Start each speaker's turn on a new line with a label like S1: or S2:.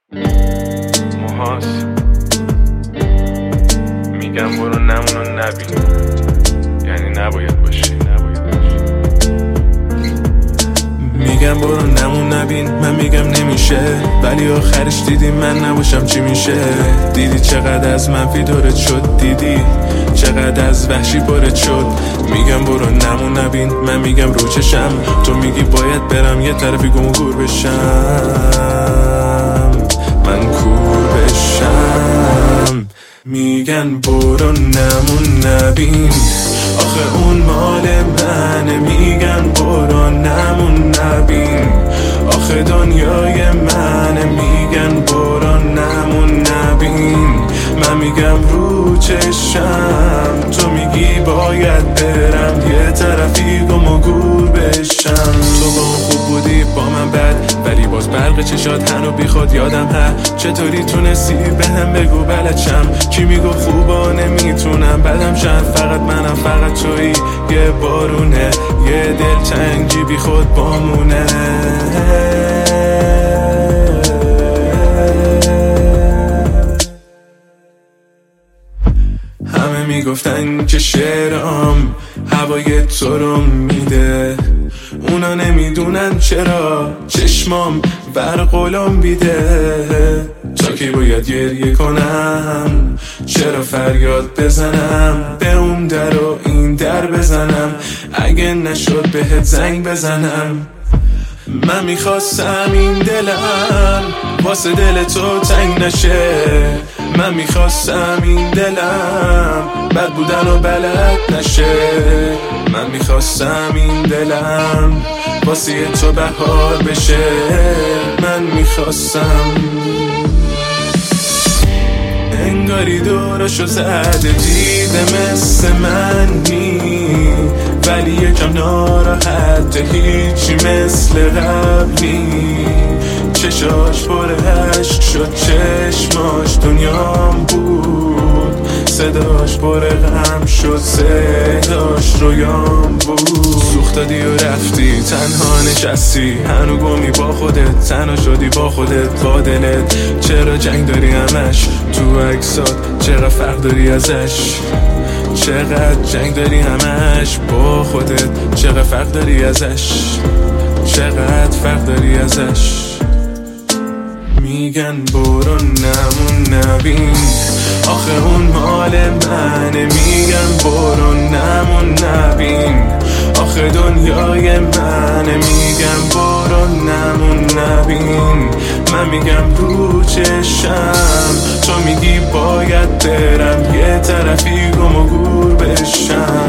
S1: موهاست میگم برو نمونو نبین، یعنی نباید باشی. میگم برو نمون نبین، من میگم نمیشه، ولی آخرش دیدی من نباشم چی میشه. دیدی چقدر از منفی دورت شد، دیدی چقدر از وحشی بارت شد. میگم برو نمون نبین، من میگم رو چشم، تو میگی باید برم یه طرفی گم و گور بشم، من کور بشم. میگن برو نمون نبین، آخه اون مال منه. میگن برو نمون نبین، آخه دنیای منه. میگن برو نمون نبین، من میگم رو چشم، تو میگی باید برم یه طرفی گم و گور بشم. تو با اون خوب بودی با من بد، ولی باز برق چشات هنو بی خود یادم ها. چطوری تونستی به هم بگو بلدشم، کی میگو خوبا نمیتونم بدم شد. فقط منم فقط تویی، یه بارونه، یه دلتنگی بی خود بامونه. همه میگفتن که شعرام هوای تو رو میده، اونا نمیدونن چرا چشمام برقلم بیده. تا کی باید گریه کنم، چرا فریاد بزنم، به اون در و این در بزنم، اگه نشد بهت زنگ بزنم. من میخواستم این دلم واسه دل تو تنگ نشه، من میخواستم این دلم بد بودن و بلد نشه، من میخواستم این دلم واسه تو بهار بشه، من میخواستم. انگاری دورشو زده دیده مثل منی، ولی یکم ناراحته هیچی مثل قبلی. چشاش پر عشق شد، چشماش دنیام بود، صداش پر غم شد، صداش رویام بود. سوخت دادی و رفتی، تنها نشستی، هنو گمی با خودت، تنها شدی با خودت با دلت. چرا جنگ داری همش تو عکسات، چرا فرق داری ازش، چقدر جنگ داری همش با خودت، چقدر فرق داری ازش، چقدر فرق داری ازش. میگن برو نمون نبین، آخه اون مال منه. میگن برو نمون نبین، آخه دنیای منه. میگن برو نمون نبین، من میگم رو چشم، تو میگی باید برم یه طرفی گم و گور بشم.